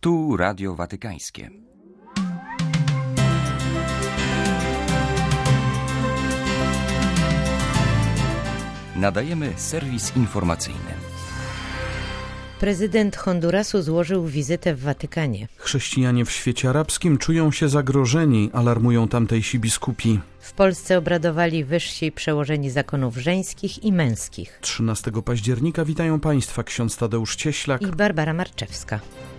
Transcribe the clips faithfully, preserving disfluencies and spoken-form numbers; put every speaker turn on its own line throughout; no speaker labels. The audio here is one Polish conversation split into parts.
Tu Radio Watykańskie. Nadajemy serwis informacyjny.
Prezydent Hondurasu złożył wizytę w Watykanie.
Chrześcijanie w świecie arabskim czują się zagrożeni, alarmują tamtejsi biskupi.
W Polsce obradowali wyżsi przełożeni zakonów żeńskich i męskich.
trzynastego października witają Państwa ksiądz Tadeusz Cieślak
i Barbara Marczewska.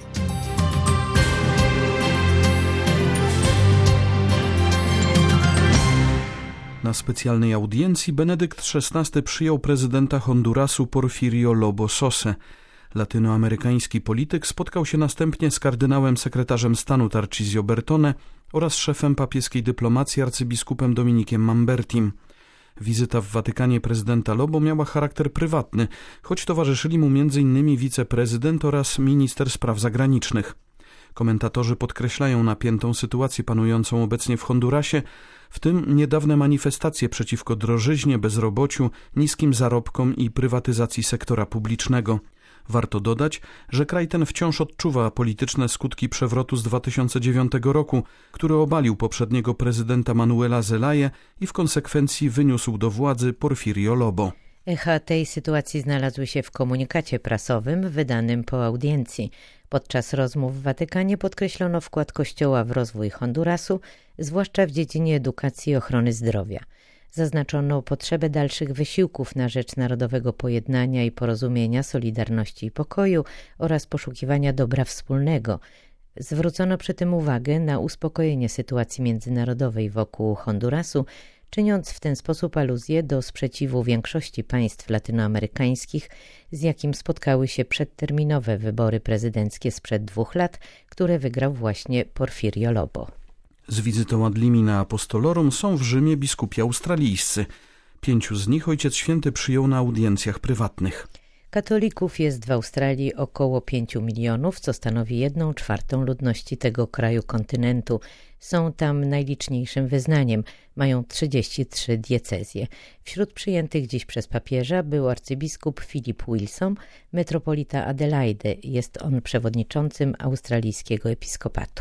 Na specjalnej audiencji Benedykt szesnasty przyjął prezydenta Hondurasu Porfirio Lobo Sosę. Latynoamerykański polityk spotkał się następnie z kardynałem sekretarzem stanu Tarcisio Bertone oraz szefem papieskiej dyplomacji arcybiskupem Dominikiem Mambertim. Wizyta w Watykanie prezydenta Lobo miała charakter prywatny, choć towarzyszyli mu między innymi wiceprezydent oraz minister spraw zagranicznych. Komentatorzy podkreślają napiętą sytuację panującą obecnie w Hondurasie, w tym niedawne manifestacje przeciwko drożyźnie, bezrobociu, niskim zarobkom i prywatyzacji sektora publicznego. Warto dodać, że kraj ten wciąż odczuwa polityczne skutki przewrotu z dwa tysiące dziewiątego roku, który obalił poprzedniego prezydenta Manuela Zelaye i w konsekwencji wyniósł do władzy Porfirio Lobo.
Echa tej sytuacji znalazły się w komunikacie prasowym wydanym po audiencji. Podczas rozmów w Watykanie podkreślono wkład Kościoła w rozwój Hondurasu, zwłaszcza w dziedzinie edukacji i ochrony zdrowia. Zaznaczono potrzebę dalszych wysiłków na rzecz narodowego pojednania i porozumienia, solidarności i pokoju oraz poszukiwania dobra wspólnego. Zwrócono przy tym uwagę na uspokojenie sytuacji międzynarodowej wokół Hondurasu, czyniąc w ten sposób aluzję do sprzeciwu większości państw latynoamerykańskich, z jakim spotkały się przedterminowe wybory prezydenckie sprzed dwóch lat, które wygrał właśnie Porfirio Lobo.
Z wizytą ad limina apostolorum są w Rzymie biskupi australijscy. Pięciu z nich Ojciec Święty przyjął na audiencjach prywatnych.
Katolików jest w Australii około pięciu milionów, co stanowi jedną czwartą ludności tego kraju kontynentu. Są tam najliczniejszym wyznaniem, mają trzydzieści trzy diecezje. Wśród przyjętych dziś przez papieża był arcybiskup Philip Wilson, metropolita Adelaide. Jest on przewodniczącym australijskiego episkopatu.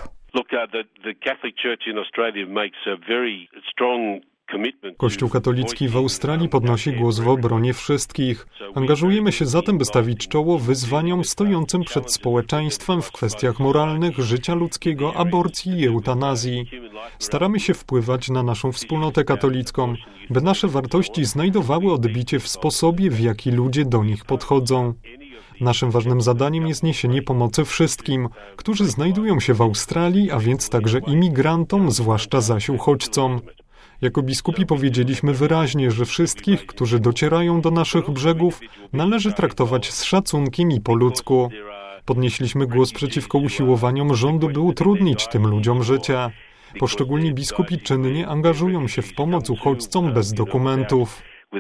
Kościół katolicki w Australii podnosi głos w obronie wszystkich. Angażujemy się zatem, by stawić czoło wyzwaniom stojącym przed społeczeństwem w kwestiach moralnych, życia ludzkiego, aborcji i eutanazji. Staramy się wpływać na naszą wspólnotę katolicką, by nasze wartości znajdowały odbicie w sposobie, w jaki ludzie do nich podchodzą. Naszym ważnym zadaniem jest niesienie pomocy wszystkim, którzy znajdują się w Australii, a więc także imigrantom, zwłaszcza zaś uchodźcom. Jako biskupi powiedzieliśmy wyraźnie, że wszystkich, którzy docierają do naszych brzegów, należy traktować z szacunkiem i po ludzku. Podnieśliśmy głos przeciwko usiłowaniom rządu, by utrudnić tym ludziom życie. Poszczególni biskupi czynnie angażują się w pomoc uchodźcom bez dokumentów.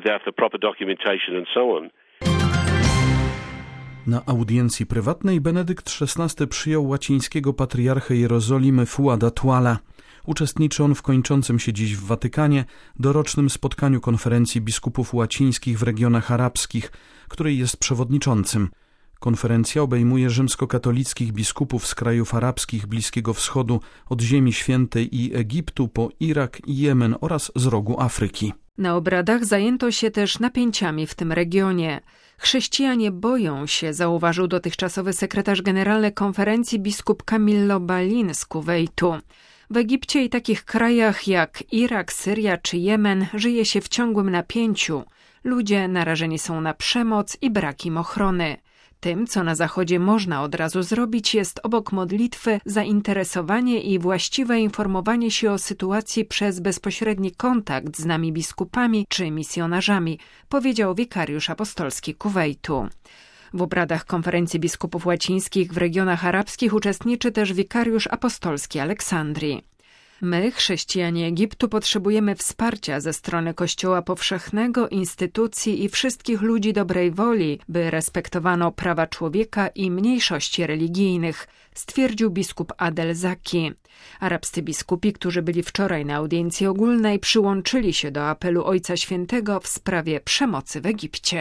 Na audiencji prywatnej Benedykt szesnasty przyjął łacińskiego patriarchę Jerozolimy Fuada Tuala. Uczestniczy on w kończącym się dziś w Watykanie dorocznym spotkaniu konferencji biskupów łacińskich w regionach arabskich, której jest przewodniczącym. Konferencja obejmuje rzymskokatolickich biskupów z krajów arabskich Bliskiego Wschodu, od Ziemi Świętej i Egiptu po Irak i Jemen oraz z rogu Afryki.
Na obradach zajęto się też napięciami w tym regionie. Chrześcijanie boją się, zauważył dotychczasowy sekretarz generalny konferencji biskup Camillo Balin z Kuwejtu. W Egipcie i takich krajach jak Irak, Syria czy Jemen żyje się w ciągłym napięciu. Ludzie narażeni są na przemoc i brak im ochrony. Tym, co na Zachodzie można od razu zrobić, jest obok modlitwy zainteresowanie i właściwe informowanie się o sytuacji przez bezpośredni kontakt z nami biskupami czy misjonarzami, powiedział wikariusz apostolski Kuwejtu. W obradach konferencji biskupów łacińskich w regionach arabskich uczestniczy też wikariusz apostolski Aleksandrii. My, chrześcijanie Egiptu, potrzebujemy wsparcia ze strony Kościoła Powszechnego, instytucji i wszystkich ludzi dobrej woli, by respektowano prawa człowieka i mniejszości religijnych, stwierdził biskup Adel Zaki. Arabscy biskupi, którzy byli wczoraj na audiencji ogólnej, przyłączyli się do apelu Ojca Świętego w sprawie przemocy w Egipcie.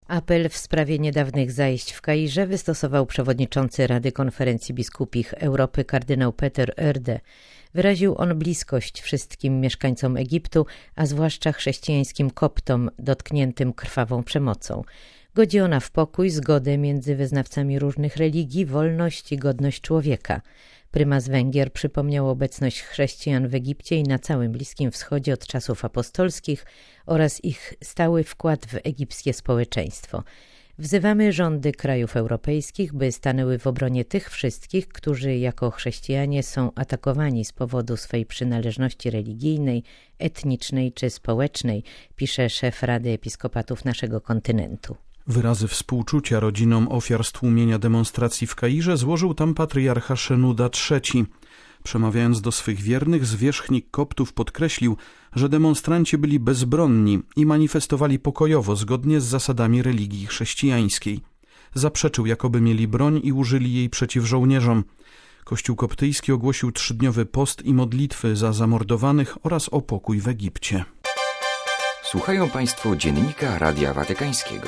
Apel w sprawie niedawnych zajść w Kairze wystosował przewodniczący Rady Konferencji Biskupich Europy kardynał Peter Oerde. Wyraził on bliskość wszystkim mieszkańcom Egiptu, a zwłaszcza chrześcijańskim koptom dotkniętym krwawą przemocą. Godzi ona w pokój, zgodę między wyznawcami różnych religii, wolność i godność człowieka. Prymas Węgier przypomniał obecność chrześcijan w Egipcie i na całym Bliskim Wschodzie od czasów apostolskich oraz ich stały wkład w egipskie społeczeństwo. Wzywamy rządy krajów europejskich, by stanęły w obronie tych wszystkich, którzy jako chrześcijanie są atakowani z powodu swej przynależności religijnej, etnicznej czy społecznej, pisze szef Rady Episkopatów naszego kontynentu.
Wyrazy współczucia rodzinom ofiar stłumienia demonstracji w Kairze złożył tam patriarcha Szenuda trzeci. Przemawiając do swych wiernych, zwierzchnik koptów podkreślił, że demonstranci byli bezbronni i manifestowali pokojowo zgodnie z zasadami religii chrześcijańskiej. Zaprzeczył, jakoby mieli broń i użyli jej przeciw żołnierzom. Kościół koptyjski ogłosił trzydniowy post i modlitwy za zamordowanych oraz o pokój w Egipcie.
Słuchają Państwo Dziennika Radia Watykańskiego.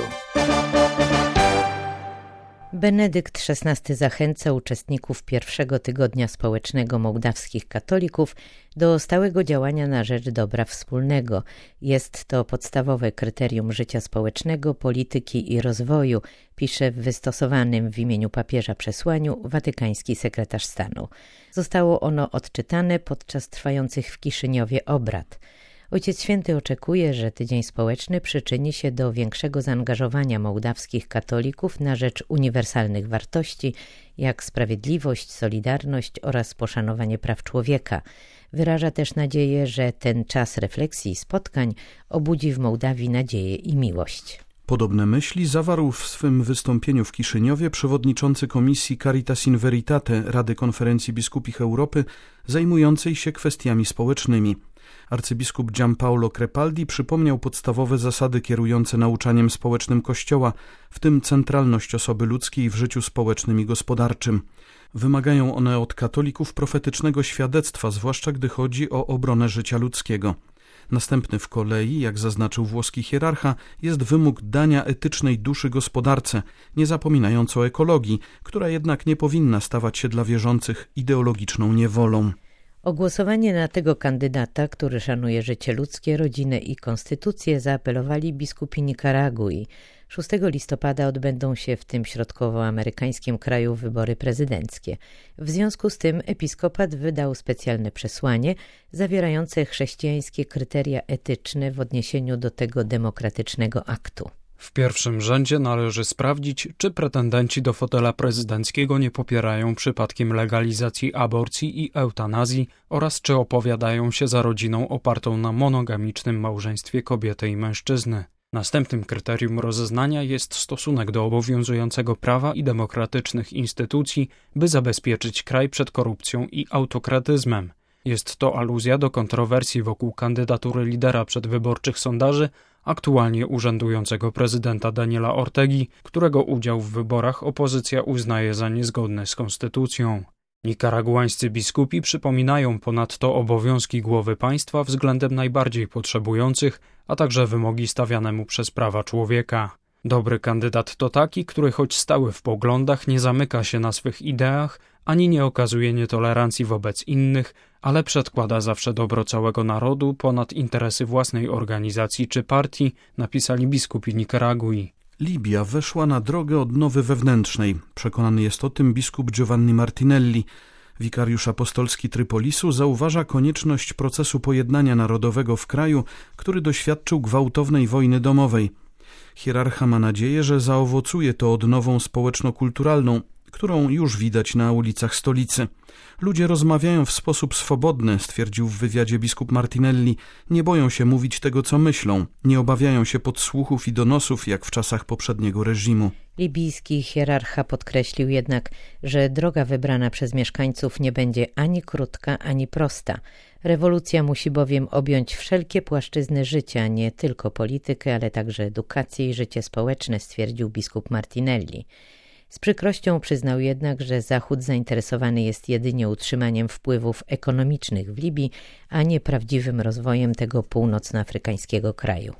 Benedykt szesnasty zachęca uczestników pierwszego tygodnia społecznego mołdawskich katolików do stałego działania na rzecz dobra wspólnego. Jest to podstawowe kryterium życia społecznego, polityki i rozwoju, pisze w wystosowanym w imieniu papieża przesłaniu watykański sekretarz stanu. Zostało ono odczytane podczas trwających w Kiszyniowie obrad. Ojciec Święty oczekuje, że Tydzień Społeczny przyczyni się do większego zaangażowania mołdawskich katolików na rzecz uniwersalnych wartości, jak sprawiedliwość, solidarność oraz poszanowanie praw człowieka. Wyraża też nadzieję, że ten czas refleksji i spotkań obudzi w Mołdawii nadzieję i miłość.
Podobne myśli zawarł w swym wystąpieniu w Kiszyniowie przewodniczący Komisji Caritas in Veritate Rady Konferencji Biskupich Europy zajmującej się kwestiami społecznymi. Arcybiskup Giampaolo Crepaldi przypomniał podstawowe zasady kierujące nauczaniem społecznym Kościoła, w tym centralność osoby ludzkiej w życiu społecznym i gospodarczym. Wymagają one od katolików profetycznego świadectwa, zwłaszcza gdy chodzi o obronę życia ludzkiego. Następny w kolei, jak zaznaczył włoski hierarcha, jest wymóg dania etycznej duszy gospodarce, nie zapominając o ekologii, która jednak nie powinna stawać się dla wierzących ideologiczną niewolą.
O głosowanie na tego kandydata, który szanuje życie ludzkie, rodzinę i konstytucję, zaapelowali biskupi Nikaragui. szóstego listopada odbędą się w tym środkowoamerykańskim kraju wybory prezydenckie. W związku z tym episkopat wydał specjalne przesłanie zawierające chrześcijańskie kryteria etyczne w odniesieniu do tego demokratycznego aktu.
W pierwszym rzędzie należy sprawdzić, czy pretendenci do fotela prezydenckiego nie popierają przypadkiem legalizacji aborcji i eutanazji oraz czy opowiadają się za rodziną opartą na monogamicznym małżeństwie kobiety i mężczyzny. Następnym kryterium rozeznania jest stosunek do obowiązującego prawa i demokratycznych instytucji, by zabezpieczyć kraj przed korupcją i autokratyzmem. Jest to aluzja do kontrowersji wokół kandydatury lidera przedwyborczych sondaży, aktualnie urzędującego prezydenta Daniela Ortegi, którego udział w wyborach opozycja uznaje za niezgodny z konstytucją. Nikaraguańscy biskupi przypominają ponadto obowiązki głowy państwa względem najbardziej potrzebujących, a także wymogi stawiane mu przez prawa człowieka. Dobry kandydat to taki, który choć stały w poglądach, nie zamyka się na swych ideach, ani nie okazuje nietolerancji wobec innych, ale przedkłada zawsze dobro całego narodu ponad interesy własnej organizacji czy partii, napisali biskupi Nikaragui.
Libia weszła na drogę odnowy wewnętrznej. Przekonany jest o tym biskup Giovanni Martinelli. Wikariusz apostolski Trypolisu zauważa konieczność procesu pojednania narodowego w kraju, który doświadczył gwałtownej wojny domowej. Hierarcha ma nadzieję, że zaowocuje to odnową społeczno-kulturalną, którą już widać na ulicach stolicy. Ludzie rozmawiają w sposób swobodny, stwierdził w wywiadzie biskup Martinelli. Nie boją się mówić tego, co myślą. Nie obawiają się podsłuchów i donosów, jak w czasach poprzedniego reżimu.
Libijski hierarcha podkreślił jednak, że droga wybrana przez mieszkańców nie będzie ani krótka, ani prosta. Rewolucja musi bowiem objąć wszelkie płaszczyzny życia, nie tylko politykę, ale także edukację i życie społeczne, stwierdził biskup Martinelli. Z przykrością przyznał jednak, że Zachód zainteresowany jest jedynie utrzymaniem wpływów ekonomicznych w Libii, a nie prawdziwym rozwojem tego północnoafrykańskiego kraju.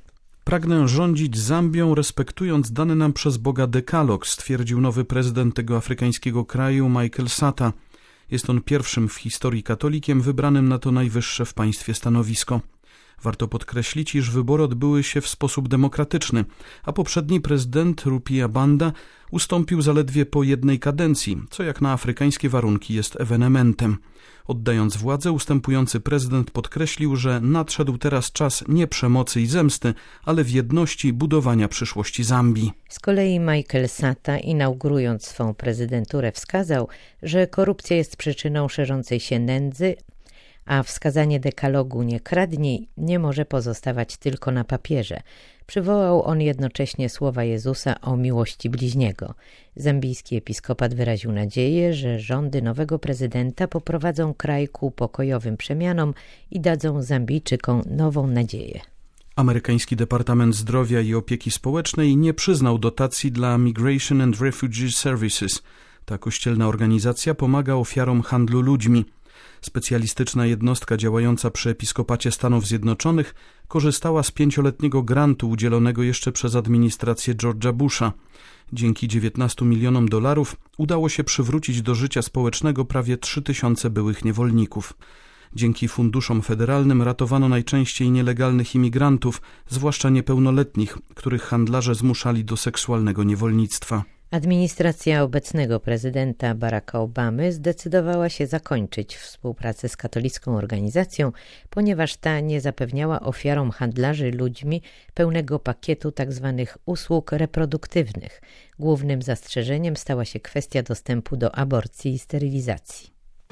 Pragnę rządzić Zambią, respektując dany nam przez Boga dekalog, stwierdził nowy prezydent tego afrykańskiego kraju Michael Sata. Jest on pierwszym w historii katolikiem wybranym na to najwyższe w państwie stanowisko. Warto podkreślić, iż wybory odbyły się w sposób demokratyczny, a poprzedni prezydent Rupia Banda ustąpił zaledwie po jednej kadencji, co jak na afrykańskie warunki jest ewenementem. Oddając władzę, ustępujący prezydent podkreślił, że nadszedł teraz czas nie przemocy i zemsty, ale w jedności budowania przyszłości Zambii.
Z kolei Michael Sata, inaugurując swą prezydenturę, wskazał, że korupcja jest przyczyną szerzącej się nędzy, a wskazanie dekalogu "nie kradnij" nie może pozostawać tylko na papierze. Przywołał on jednocześnie słowa Jezusa o miłości bliźniego. Zambijski episkopat wyraził nadzieję, że rządy nowego prezydenta poprowadzą kraj ku pokojowym przemianom i dadzą Zambijczykom nową nadzieję.
Amerykański Departament Zdrowia i Opieki Społecznej nie przyznał dotacji dla Migration and Refugee Services. Ta kościelna organizacja pomaga ofiarom handlu ludźmi. Specjalistyczna jednostka działająca przy Episkopacie Stanów Zjednoczonych korzystała z pięcioletniego grantu udzielonego jeszcze przez administrację George'a Busha. Dzięki dziewiętnastu milionom dolarów udało się przywrócić do życia społecznego prawie trzy tysiące byłych niewolników. Dzięki funduszom federalnym ratowano najczęściej nielegalnych imigrantów, zwłaszcza niepełnoletnich, których handlarze zmuszali do seksualnego niewolnictwa.
Administracja obecnego prezydenta Baracka Obamy zdecydowała się zakończyć współpracę z katolicką organizacją, ponieważ ta nie zapewniała ofiarom handlarzy ludźmi pełnego pakietu tzw. usług reproduktywnych. Głównym zastrzeżeniem stała się kwestia dostępu do aborcji i sterylizacji.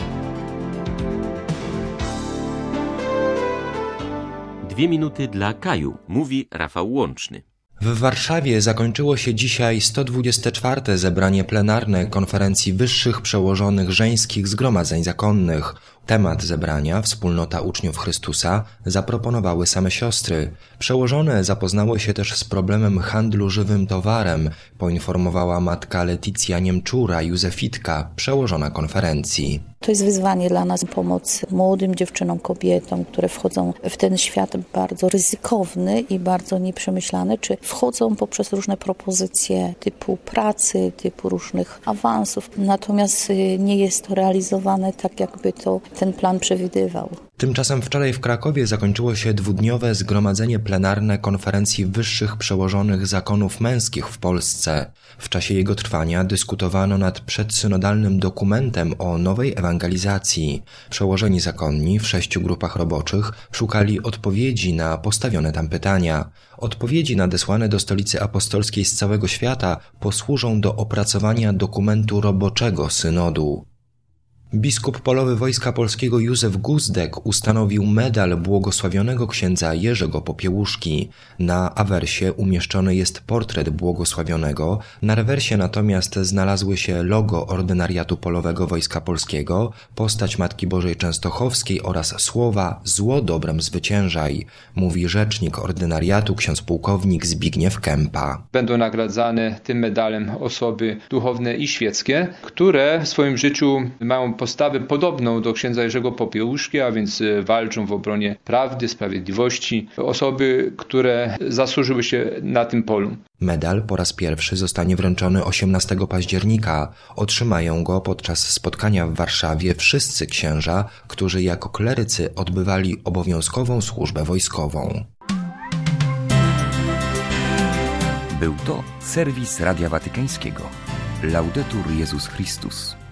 Dwie minuty dla Kaju, mówi Rafał Łączny.
W Warszawie zakończyło się dzisiaj sto dwudzieste czwarte zebranie plenarne Konferencji Wyższych Przełożonych Żeńskich Zgromadzeń Zakonnych. Temat zebrania, Wspólnota Uczniów Chrystusa, zaproponowały same siostry. Przełożone zapoznały się też z problemem handlu żywym towarem, poinformowała matka Leticja Niemczura, Józefitka, przełożona konferencji.
To jest wyzwanie dla nas, pomoc młodym dziewczynom, kobietom, które wchodzą w ten świat bardzo ryzykowny i bardzo nieprzemyślany, czy wchodzą poprzez różne propozycje typu pracy, typu różnych awansów. Natomiast nie jest to realizowane tak, jakby to ten plan przewidywał.
Tymczasem wczoraj w Krakowie zakończyło się dwudniowe zgromadzenie plenarne Konferencji Wyższych Przełożonych Zakonów Męskich w Polsce. W czasie jego trwania dyskutowano nad przedsynodalnym dokumentem o nowej ewangelizacji. Przełożeni zakonni w sześciu grupach roboczych szukali odpowiedzi na postawione tam pytania. Odpowiedzi nadesłane do Stolicy Apostolskiej z całego świata posłużą do opracowania dokumentu roboczego synodu. Biskup polowy Wojska Polskiego Józef Guzdek ustanowił medal błogosławionego księdza Jerzego Popiełuszki. Na awersie umieszczony jest portret błogosławionego, na rewersie natomiast znalazły się logo Ordynariatu Polowego Wojska Polskiego, postać Matki Bożej Częstochowskiej oraz słowa „Zło dobrem zwyciężaj”, mówi rzecznik ordynariatu ksiądz pułkownik Zbigniew Kępa.
Będą nagradzane tym medalem osoby duchowne i świeckie, które w swoim życiu mają postawę podobną do księdza Jerzego Popiełuszki, a więc walczą w obronie prawdy, sprawiedliwości. Osoby, które zasłużyły się na tym polu.
Medal po raz pierwszy zostanie wręczony osiemnastego października. Otrzymają go podczas spotkania w Warszawie wszyscy księża, którzy jako klerycy odbywali obowiązkową służbę wojskową.
Był to serwis Radia Watykańskiego. Laudetur Jezus Chrystus.